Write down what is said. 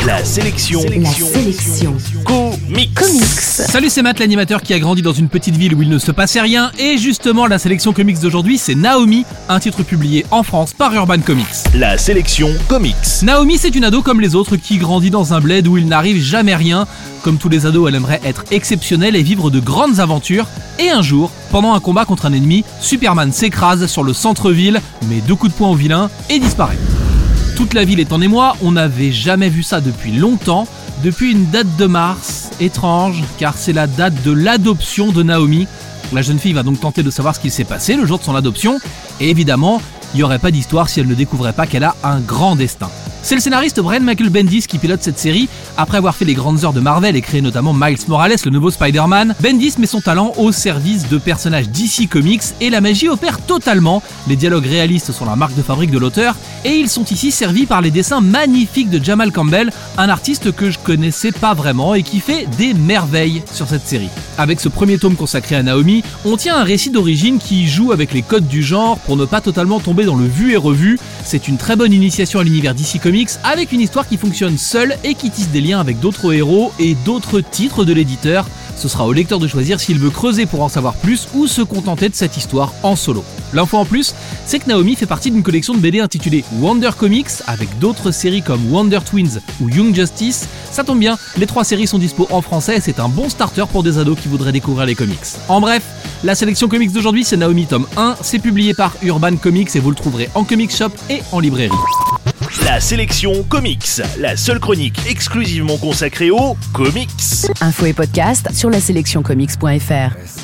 La sélection. Comics. Salut, c'est Matt, l'animateur qui a grandi dans une petite ville où il ne se passait rien. Et justement, la sélection comics d'aujourd'hui, c'est Naomi, un titre publié en France par Urban Comics. La sélection comics. Naomi, c'est une ado comme les autres qui grandit dans un bled où il n'arrive jamais rien. Comme tous les ados, elle aimerait être exceptionnelle et vivre de grandes aventures. Et un jour, pendant un combat contre un ennemi, Superman s'écrase sur le centre-ville, met 2 coups de poing au vilain et disparaît. Toute la ville est en émoi, on n'avait jamais vu ça depuis longtemps, depuis une date de mars étrange, car c'est la date de l'adoption de Naomi. La jeune fille va donc tenter de savoir ce qu'il s'est passé le jour de son adoption, et évidemment, il n'y aurait pas d'histoire si elle ne découvrait pas qu'elle a un grand destin. C'est le scénariste Brian Michael Bendis qui pilote cette série. Après avoir fait les grandes heures de Marvel et créé notamment Miles Morales, le nouveau Spider-Man, Bendis met son talent au service de personnages DC Comics et la magie opère totalement. Les dialogues réalistes sont la marque de fabrique de l'auteur et ils sont ici servis par les dessins magnifiques de Jamal Campbell, un artiste que je connaissais pas vraiment et qui fait des merveilles sur cette série. Avec ce premier tome consacré à Naomi, on tient un récit d'origine qui joue avec les codes du genre pour ne pas totalement tomber dans le vu et revu. C'est une très bonne initiation à l'univers DC Comics avec une histoire qui fonctionne seule et qui tisse des liens avec d'autres héros et d'autres titres de l'éditeur. Ce sera au lecteur de choisir s'il veut creuser pour en savoir plus ou se contenter de cette histoire en solo. L'info en plus, c'est que Naomi fait partie d'une collection de BD intitulée Wonder Comics avec d'autres séries comme Wonder Twins ou Young Justice. Ça tombe bien, les 3 séries sont dispo en français et c'est un bon starter pour des ados qui voudraient découvrir les comics. En bref, la sélection comics d'aujourd'hui, c'est Naomi tome 1, c'est publié par Urban Comics et vous le trouverez en comic shop et en librairie. La sélection comics, la seule chronique exclusivement consacrée aux comics. Infos et podcasts sur laselectioncomics.fr.